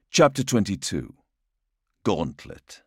Chapter 22. Gauntlet.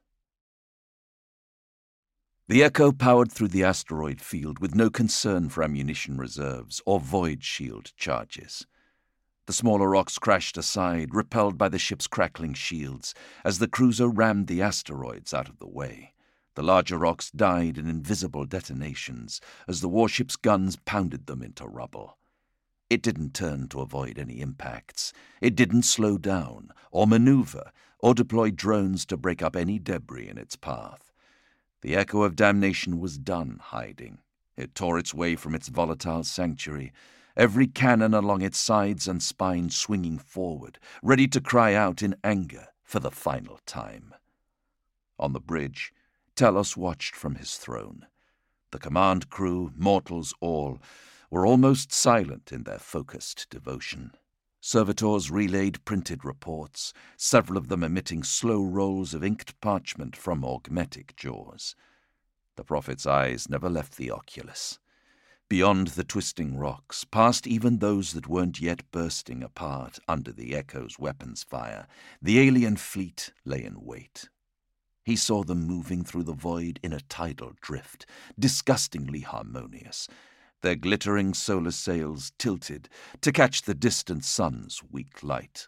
The Echo powered through the asteroid field with no concern for ammunition reserves or void shield charges. The smaller rocks crashed aside, repelled by the ship's crackling shields, as the cruiser rammed the asteroids out of the way. The larger rocks died in invisible detonations as the warship's guns pounded them into rubble. It didn't turn to avoid any impacts. It didn't slow down, or maneuver, or deploy drones to break up any debris in its path. The Echo of Damnation was done hiding. It tore its way from its volatile sanctuary, every cannon along its sides and spine swinging forward, ready to cry out in anger for the final time. On the bridge, Talos watched from his throne. The command crew, mortals all, were almost silent in their focused devotion. Servitors relayed printed reports, several of them emitting slow rolls of inked parchment from augmetic jaws. The prophet's eyes never left the oculus. Beyond the twisting rocks, past even those that weren't yet bursting apart under the Echo's weapons fire, the alien fleet lay in wait. He saw them moving through the void in a tidal drift, disgustingly harmonious, their glittering solar sails tilted to catch the distant sun's weak light.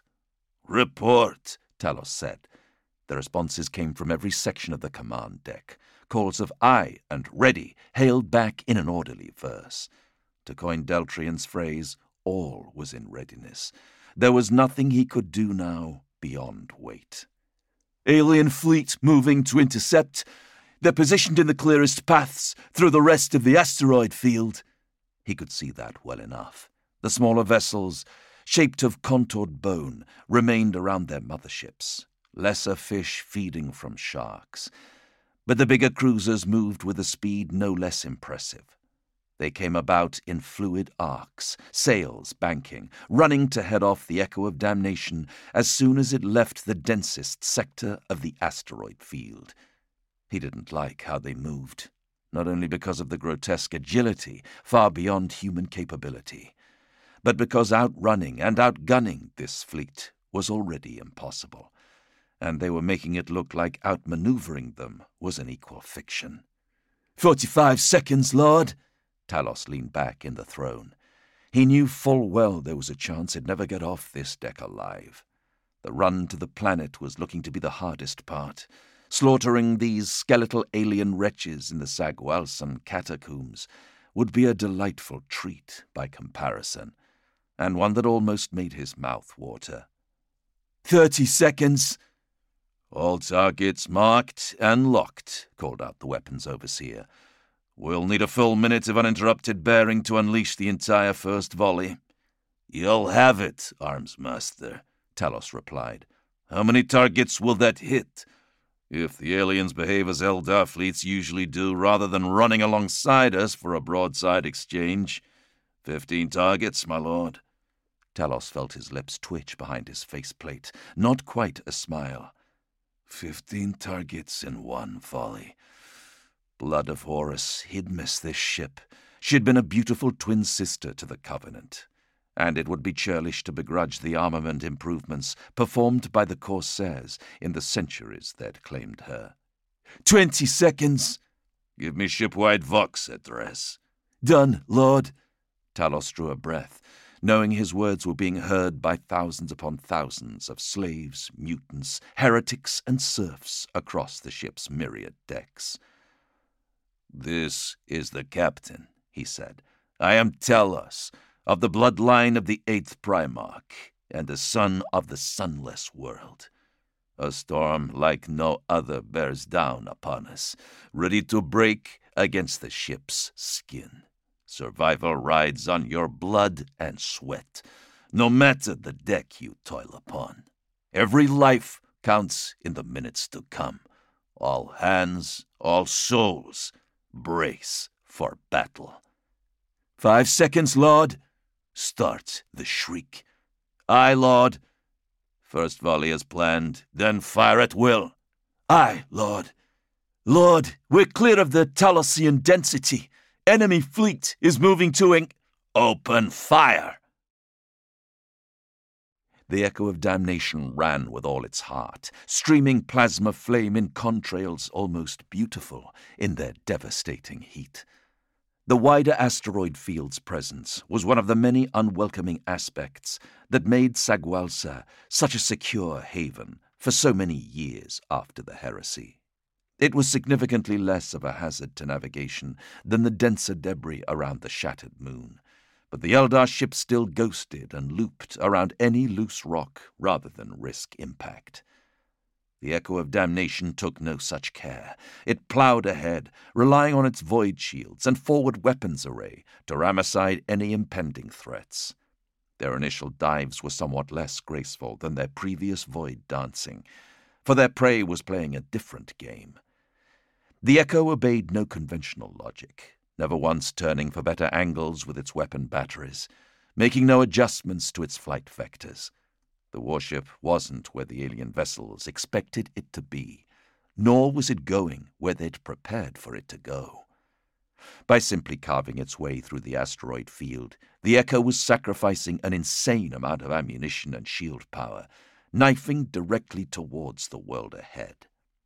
"Report," Talos said. The responses came from every section of the command deck. Calls of "aye" and "ready" hailed back in an orderly verse. To coin Deltrian's phrase, all was in readiness. There was nothing he could do now beyond wait. "Alien fleet moving to intercept. They're positioned in the clearest paths through the rest of the asteroid field." He could see that well enough. The smaller vessels, shaped of contoured bone, remained around their motherships, lesser fish feeding from sharks. But the bigger cruisers moved with a speed no less impressive. They came about in fluid arcs, sails banking, running to head off the Echo of Damnation as soon as it left the densest sector of the asteroid field. He didn't like how they moved, not only because of the grotesque agility far beyond human capability, but because outrunning and outgunning this fleet was already impossible, and they were making it look like outmaneuvering them was an equal fiction. 45 seconds, Lord." Talos leaned back in the throne. He knew full well there was a chance he'd never get off this deck alive. The run to the planet was looking to be the hardest part. Slaughtering these skeletal alien wretches in the Sagualsan catacombs would be a delightful treat by comparison, and one that almost made his mouth water. 30 seconds. "All targets marked and locked," called out the weapons overseer. "We'll need a full minute of uninterrupted bearing to unleash the entire first volley." "You'll have it, Arms Master," Talos replied. "How many targets will that hit?" "If the aliens behave as Eldar fleets usually do, rather than running alongside us for a broadside exchange. 15 targets, my lord." Talos felt his lips twitch behind his faceplate, not quite a smile. 15 targets in one volley. Blood of Horus, he'd miss this ship. She'd been a beautiful twin sister to the Covenant, and it would be churlish to begrudge the armament improvements performed by the Corsairs in the centuries that claimed her. 20 seconds. "Give me ship-wide vox address." "Done, Lord." Talos drew a breath, knowing his words were being heard by thousands upon thousands of slaves, mutants, heretics, and serfs across the ship's myriad decks. "This is the captain," he said. "I am Talos, of the bloodline of the 8th Primarch, and the son of the sunless world. A storm like no other bears down upon us, ready to break against the ship's skin. Survival rides on your blood and sweat, no matter the deck you toil upon. Every life counts in the minutes to come. All hands, all souls, brace for battle." 5 seconds, Lord. "Start the shriek." "Aye, Lord." "First volley as planned, then fire at will." "Aye, Lord." "Lord, we're clear of the Talosian density. Enemy fleet is moving to "Open fire!" The echo of damnation ran with all its heart, streaming plasma flame in contrails almost beautiful in their devastating heat. The wider asteroid field's presence was one of the many unwelcoming aspects that made Sagualsa such a secure haven for so many years after the heresy. It was significantly less of a hazard to navigation than the denser debris around the shattered moon, but the Eldar ship still ghosted and looped around any loose rock rather than risk impact. The Echo of Damnation took no such care. It plowed ahead, relying on its void shields and forward weapons array to ram aside any impending threats. Their initial dives were somewhat less graceful than their previous void dancing, for their prey was playing a different game. The Echo obeyed no conventional logic, never once turning for better angles with its weapon batteries, making no adjustments to its flight vectors. The warship wasn't where the alien vessels expected it to be, nor was it going where they'd prepared for it to go. By simply carving its way through the asteroid field, the Echo was sacrificing an insane amount of ammunition and shield power, knifing directly towards the world ahead.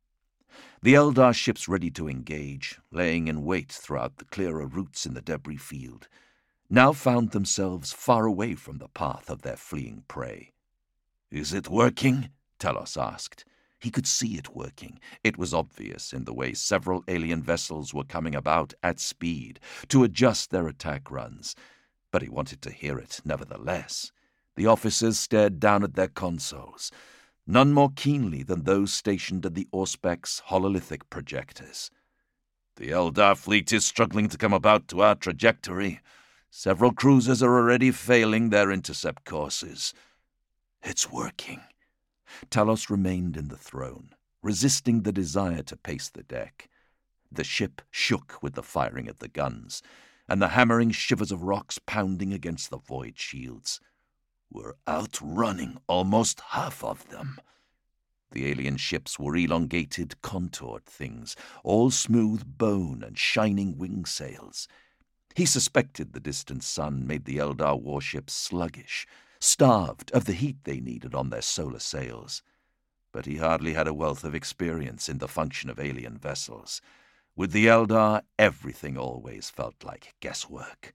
The Eldar ships ready to engage, laying in wait throughout the clearer routes in the debris field, now found themselves far away from the path of their fleeing prey. "Is it working?" Talos asked. He could see it working. It was obvious in the way several alien vessels were coming about at speed to adjust their attack runs, but he wanted to hear it nevertheless. The officers stared down at their consoles, none more keenly than those stationed at the Auspex hololithic projectors. "The Eldar fleet is struggling to come about to our trajectory. Several cruisers are already failing their intercept courses." "It's working." Talos remained in the throne, resisting the desire to pace the deck. The ship shook with the firing of the guns, and the hammering shivers of rocks pounding against the void shields. "We're outrunning almost half of them." The alien ships were elongated, contoured things, all smooth bone and shining wing sails. He suspected the distant sun made the Eldar warships sluggish, starved of the heat they needed on their solar sails. But he hardly had a wealth of experience in the function of alien vessels. With the Eldar, everything always felt like guesswork.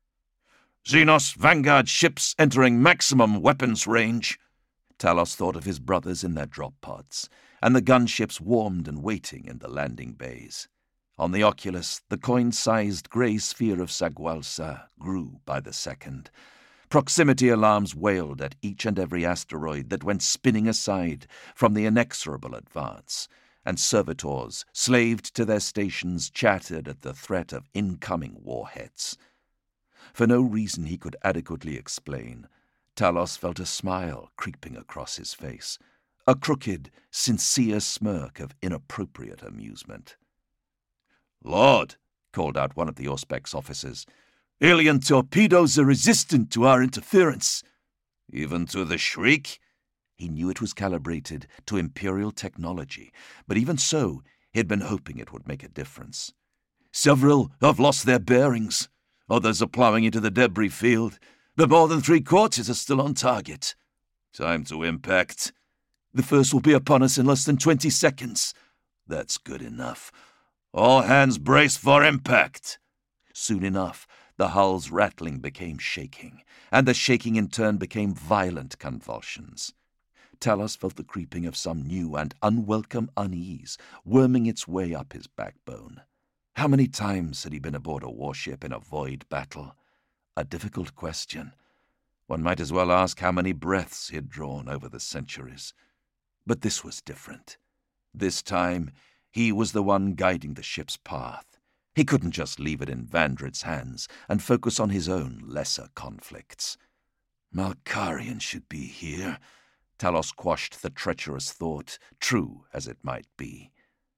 "Xenos Vanguard ships entering maximum weapons range." Talos thought of his brothers in their drop pods, and the gunships warmed and waiting in the landing bays. On the Oculus, the coin-sized grey sphere of Sagualsa grew by the second. Proximity alarms wailed at each and every asteroid that went spinning aside from the inexorable advance, and servitors, slaved to their stations, chattered at the threat of incoming warheads. For no reason he could adequately explain, Talos felt a smile creeping across his face, a crooked, sincere smirk of inappropriate amusement. "Lord," called out one of the Auspex officers, "alien torpedoes are resistant to our interference." "Even to the Shriek?" He knew it was calibrated to Imperial technology, but even so, he had been hoping it would make a difference. "Several have lost their bearings. Others are plowing into the debris field, but more than 3/4 are still on target." "Time to impact." "The first will be upon us in less than 20 seconds. "That's good enough. All hands brace for impact." Soon enough, the hull's rattling became shaking, and the shaking in turn became violent convulsions. Talos felt the creeping of some new and unwelcome unease worming its way up his backbone. How many times had he been aboard a warship in a void battle? A difficult question. One might as well ask how many breaths he had drawn over the centuries. But this was different. This time, he was the one guiding the ship's path. He couldn't just leave it in Vandred's hands and focus on his own lesser conflicts. "Malkarian should be here." Talos quashed the treacherous thought, true as it might be.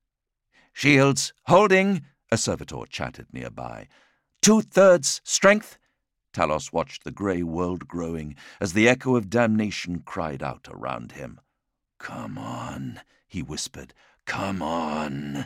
"Shields, holding," a servitor chattered nearby. "2/3 strength." Talos watched the grey world growing as the echo of damnation cried out around him. "Come on," he whispered. "Come on."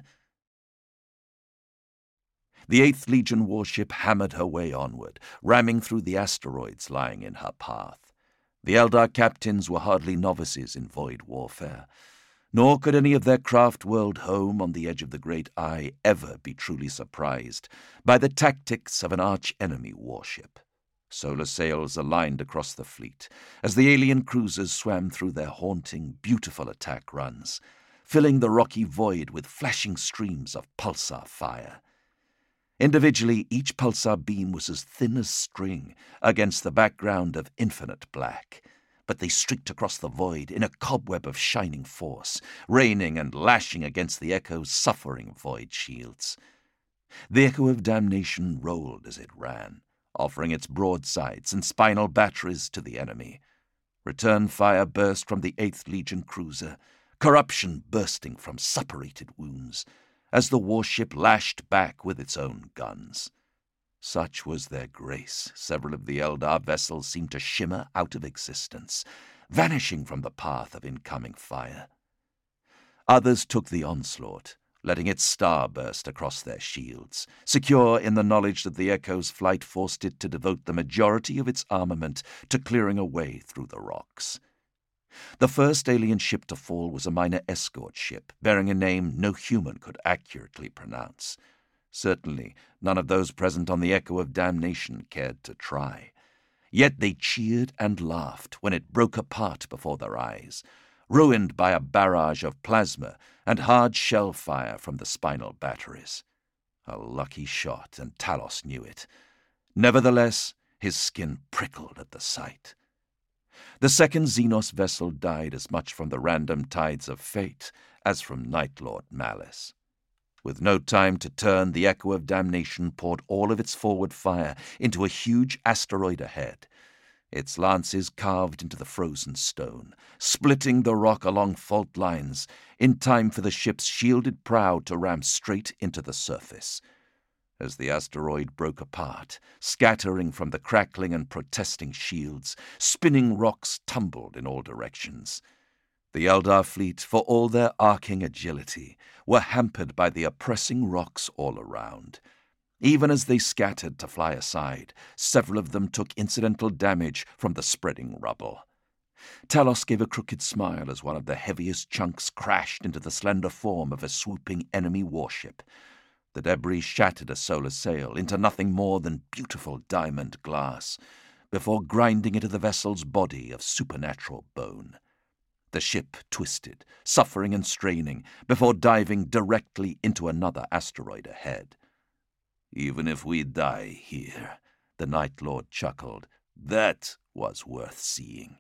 The 8th Legion warship hammered her way onward, ramming through the asteroids lying in her path. The Eldar captains were hardly novices in void warfare, nor could any of their craft-world home on the edge of the Great Eye ever be truly surprised by the tactics of an arch-enemy warship. Solar sails aligned across the fleet as the alien cruisers swam through their haunting, beautiful attack runs, filling the rocky void with flashing streams of pulsar fire. Individually, each pulsar beam was as thin as string against the background of infinite black, but they streaked across the void in a cobweb of shining force, raining and lashing against the Echo's suffering void shields. The Echo of Damnation rolled as it ran, offering its broadsides and spinal batteries to the enemy. Return fire burst from the 8th Legion cruiser, corruption bursting from suppurated wounds, as the warship lashed back with its own guns. Such was their grace, several of the Eldar vessels seemed to shimmer out of existence, vanishing from the path of incoming fire. Others took the onslaught, letting its star burst across their shields, secure in the knowledge that the Echo's flight forced it to devote the majority of its armament to clearing a way through the rocks. The first alien ship to fall was a minor escort ship, bearing a name no human could accurately pronounce. Certainly, none of those present on the Echo of Damnation cared to try. Yet they cheered and laughed when it broke apart before their eyes, ruined by a barrage of plasma and hard shell fire from the spinal batteries. A lucky shot, and Talos knew it. Nevertheless, his skin prickled at the sight. The second Xenos vessel died as much from the random tides of fate as from Night Lord malice. With no time to turn, the Echo of Damnation poured all of its forward fire into a huge asteroid ahead. Its lances carved into the frozen stone, splitting the rock along fault lines, in time for the ship's shielded prow to ram straight into the surface. As the asteroid broke apart, scattering from the crackling and protesting shields, spinning rocks tumbled in all directions. The Eldar fleet, for all their arcing agility, were hampered by the oppressing rocks all around. Even as they scattered to fly aside, several of them took incidental damage from the spreading rubble. Talos gave a crooked smile as one of the heaviest chunks crashed into the slender form of a swooping enemy warship. The debris shattered a solar sail into nothing more than beautiful diamond glass, before grinding into the vessel's body of supernatural bone. The ship twisted, suffering and straining, before diving directly into another asteroid ahead. "Even if we die here," the Night Lord chuckled, "that was worth seeing."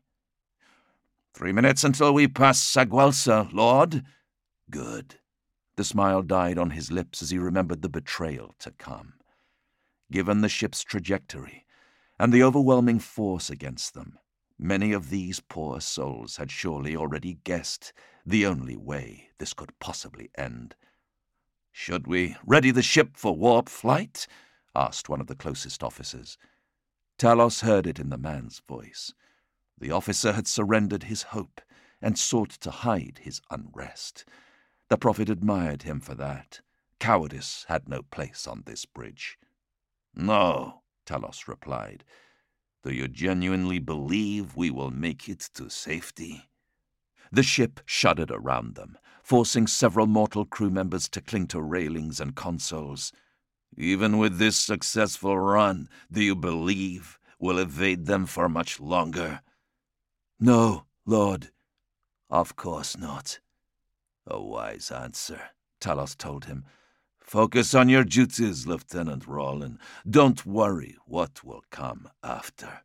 3 minutes until we pass Saguelsa, Lord." "Good." The smile died on his lips as he remembered the betrayal to come. Given the ship's trajectory and the overwhelming force against them, many of these poor souls had surely already guessed the only way this could possibly end. "Should we ready the ship for warp flight?" asked one of the closest officers. Talos heard it in the man's voice. The officer had surrendered his hope and sought to hide his unrest. The prophet admired him for that. Cowardice had no place on this bridge. "No," Talos replied. "Do you genuinely believe we will make it to safety?" The ship shuddered around them, forcing several mortal crew members to cling to railings and consoles. "Even with this successful run, do you believe we'll evade them for much longer?" "No, Lord. Of course not." "A wise answer," Talos told him. "Focus on your duties, Lieutenant Rollin. Don't worry what will come after."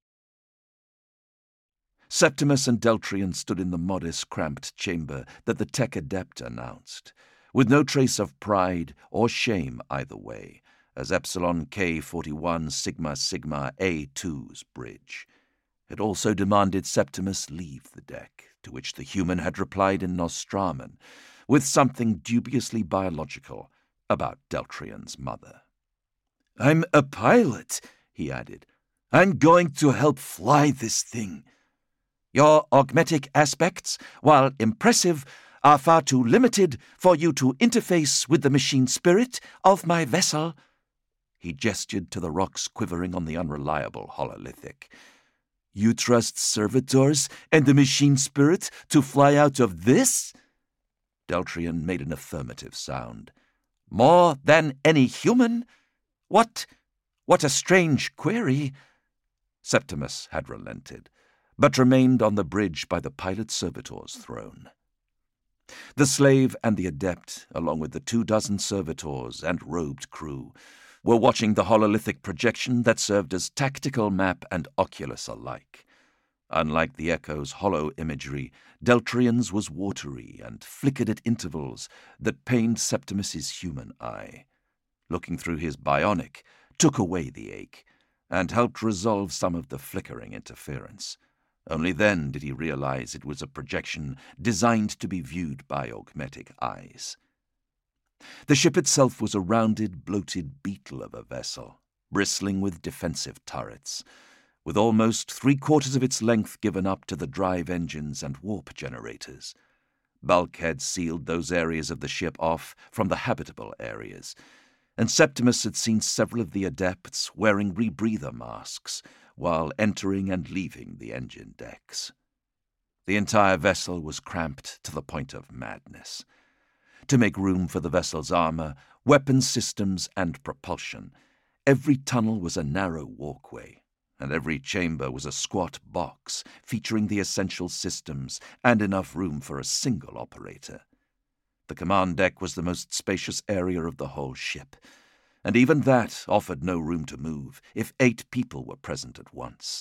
Septimus and Deltrian stood in the modest, cramped chamber that the Tech Adept announced, with no trace of pride or shame either way, as Epsilon K41 Sigma Sigma A2's bridge. It also demanded Septimus leave the deck, to which the human had replied in Nostraman, with something dubiously biological about Deltrian's mother. "I'm a pilot," he added. "I'm going to help fly this thing. Your augmetic aspects, while impressive, are far too limited for you to interface with the machine spirit of my vessel." He gestured to the rocks quivering on the unreliable hololithic. You trust servitors and the machine spirit to fly out of this? Deltrian made an affirmative sound. More than any human? What a strange query. Septimus had relented, but remained on the bridge by the pilot servitor's throne. The slave and the adept, along with the 24 servitors and robed crew, were watching the hololithic projection that served as tactical map and oculus alike. Unlike the Echo's hollow imagery, Deltrian's was watery and flickered at intervals that pained Septimus's human eye. Looking through his bionic took away the ache and helped resolve some of the flickering interference. Only then did he realize it was a projection designed to be viewed by augmetic eyes. The ship itself was a rounded, bloated beetle of a vessel, bristling with defensive turrets, with almost 3/4 of its length given up to the drive engines and warp generators. Bulkheads sealed those areas of the ship off from the habitable areas, and Septimus had seen several of the adepts wearing rebreather masks while entering and leaving the engine decks. The entire vessel was cramped to the point of madness. To make room for the vessel's armor, weapon systems, and propulsion, every tunnel was a narrow walkway, and every chamber was a squat box featuring the essential systems and enough room for a single operator. The command deck was the most spacious area of the whole ship, and even that offered no room to move if 8 people were present at once.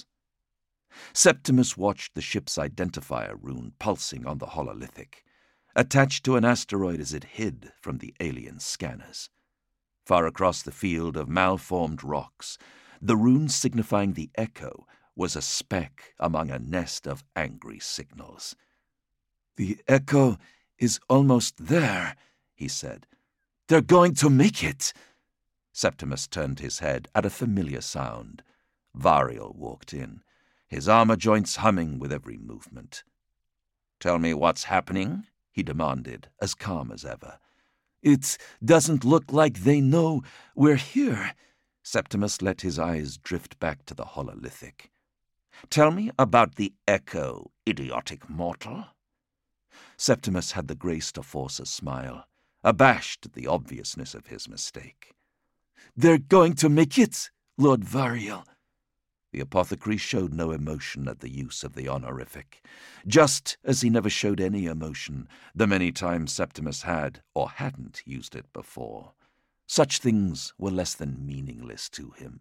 Septimus watched the ship's identifier rune pulsing on the hololithic, attached to an asteroid as it hid from the alien scanners. Far across the field of malformed rocks, the rune signifying the Echo was a speck among a nest of angry signals. "The Echo is almost there," he said. "They're going to make it." Septimus turned his head at a familiar sound. Varial walked in, his armor joints humming with every movement. "Tell me what's happening?" he demanded, as calm as ever. "It doesn't look like they know we're here." Septimus let his eyes drift back to the hololithic. "Tell me about the Echo, idiotic mortal." Septimus had the grace to force a smile, abashed at the obviousness of his mistake. "They're going to make it, Lord Varial." The apothecary showed no emotion at the use of the honorific, just as he never showed any emotion the many times Septimus had or hadn't used it before. Such things were less than meaningless to him.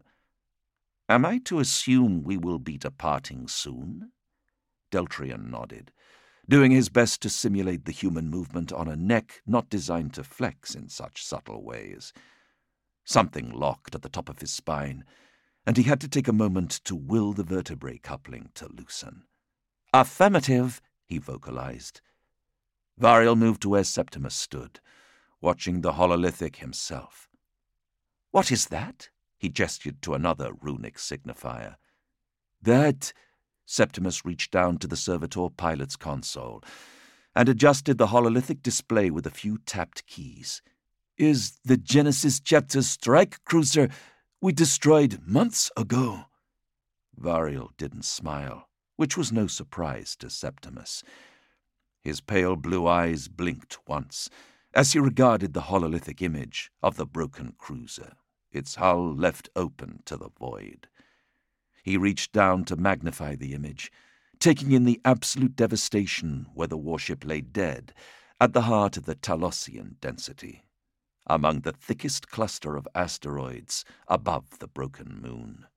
"Am I to assume we will be departing soon?" Deltrian nodded, doing his best to simulate the human movement on a neck not designed to flex in such subtle ways. Something locked at the top of his spine, and he had to take a moment to will the vertebrae coupling to loosen. "Affirmative," he vocalized. Varial moved to where Septimus stood, watching the hololithic himself. "What is that?" He gestured to another runic signifier. "That," Septimus reached down to the servitor pilot's console and adjusted the hololithic display with a few tapped keys, "is the Genesis Chapter strike cruiser we destroyed months ago." Varial didn't smile, which was no surprise to Septimus. His pale blue eyes blinked once as he regarded the hololithic image of the broken cruiser, its hull left open to the void. He reached down to magnify the image, taking in the absolute devastation where the warship lay dead at the heart of the Talosian density, among the thickest cluster of asteroids above the broken moon.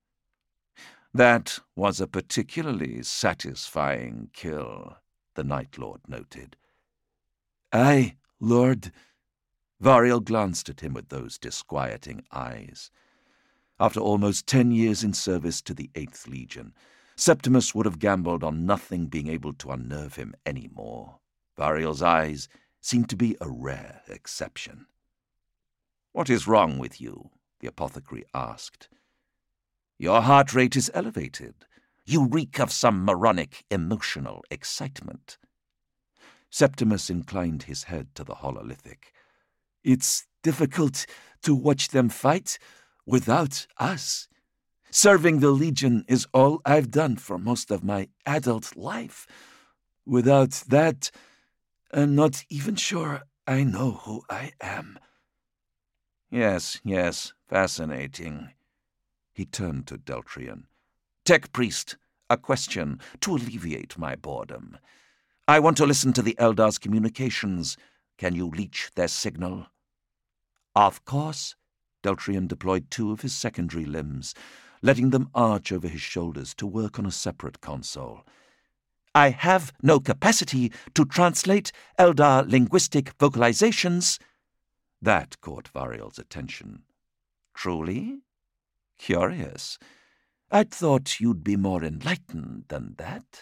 "That was a particularly satisfying kill," the Night Lord noted. "Aye, Lord." Varial glanced at him with those disquieting eyes. After almost 10 years in service to the 8th Legion, Septimus would have gambled on nothing being able to unnerve him any more. Varial's eyes seemed to be a rare exception. "What is wrong with you?" the apothecary asked. "Your heart rate is elevated. You reek of some moronic emotional excitement." Septimus inclined his head to the hololithic. "It's difficult to watch them fight without us. Serving the Legion is all I've done for most of my adult life. Without that, I'm not even sure I know who I am." Yes, fascinating." He turned to Deltrian. "Tech Priest, a question to alleviate my boredom. I want to listen to the Eldar's communications. Can you leech their signal?" "Of course." Deltrian deployed 2 of his secondary limbs, letting them arch over his shoulders to work on a separate console. "I have no capacity to translate Eldar linguistic vocalizations." That caught Varial's attention. "Truly? Curious. I'd thought you'd be more enlightened than that."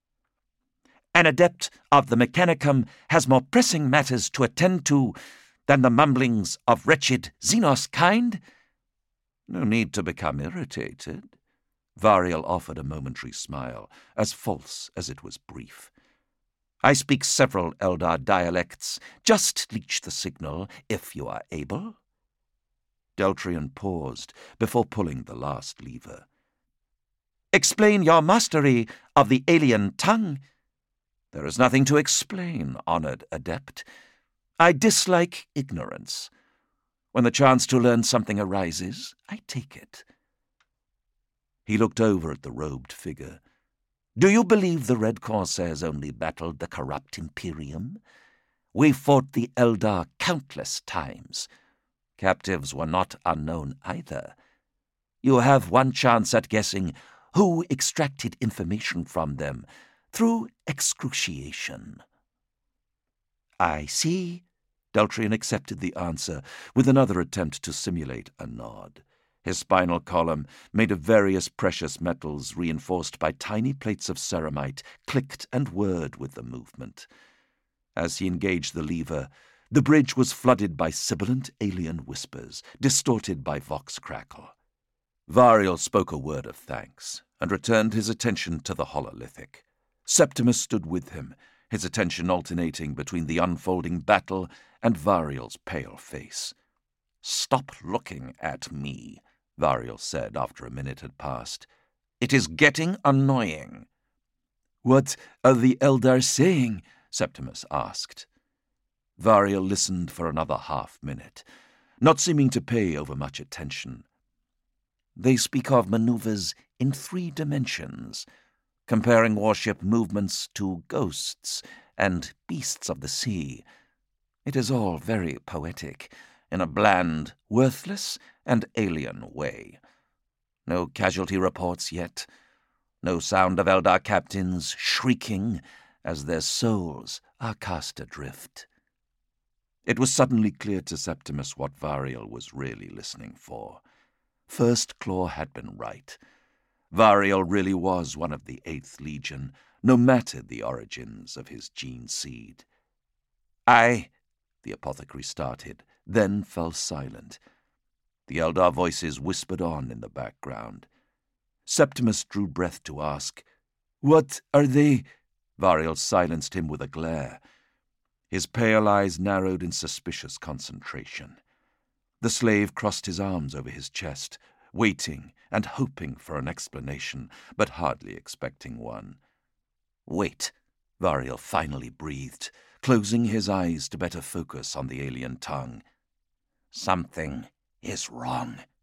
"An adept of the Mechanicum has more pressing matters to attend to than the mumblings of wretched Xenos kind." "No need to become irritated." Varial offered a momentary smile, as false as it was brief. "I speak several Eldar dialects. Just leech the signal, if you are able." Deltrian paused before pulling the last lever. "Explain your mastery of the alien tongue." "There is nothing to explain, honored adept. I dislike ignorance. When the chance to learn something arises, I take it." He looked over at the robed figure. "Do you believe the Red Corsairs only battled the corrupt Imperium? We fought the Eldar countless times. Captives were not unknown either. You have one chance at guessing who extracted information from them through excruciation." "I see." Deltrian accepted the answer with another attempt to simulate a nod. His spinal column, made of various precious metals reinforced by tiny plates of ceramite, clicked and whirred with the movement. As he engaged the lever, the bridge was flooded by sibilant alien whispers, distorted by vox crackle. Varial spoke a word of thanks and returned his attention to the hololithic. Septimus stood with him, his attention alternating between the unfolding battle and Varial's pale face. "Stop looking at me," Varial said after a minute had passed. "It is getting annoying." "What are the Eldar saying?" Septimus asked. Varial listened for another half-minute, not seeming to pay overmuch attention. "They speak of maneuvers in 3 dimensions, comparing warship movements to ghosts and beasts of the sea. It is all very poetic, in a bland, worthless, and alien way. No casualty reports yet. No sound of Eldar captains shrieking as their souls are cast adrift." It was suddenly clear to Septimus what Varial was really listening for. First Claw had been right. Varial really was one of the 8th Legion, no matter the origins of his gene seed. The apothecary started, then fell silent. The Eldar voices whispered on in the background. Septimus drew breath to ask, "What are they?" Varial silenced him with a glare. His pale eyes narrowed in suspicious concentration. The slave crossed his arms over his chest, waiting and hoping for an explanation, but hardly expecting one. "Wait," Varial finally breathed, closing his eyes to better focus on the alien tongue. "Something is wrong."